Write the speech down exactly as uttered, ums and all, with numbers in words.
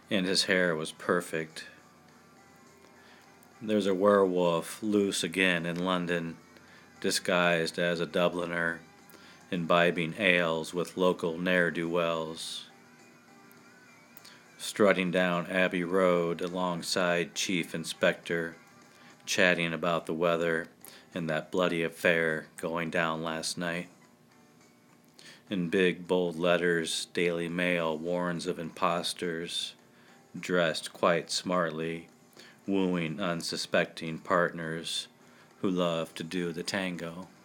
and his hair was perfect. There's a werewolf loose again in London, disguised as a Dubliner, imbibing ales with local ne'er-do-wells, strutting down Abbey Road alongside Chief Inspector, chatting about the weather and that bloody affair going down last night. In big bold letters, Daily Mail warns of imposters, dressed quite smartly, wooing unsuspecting partners who love to do the tango.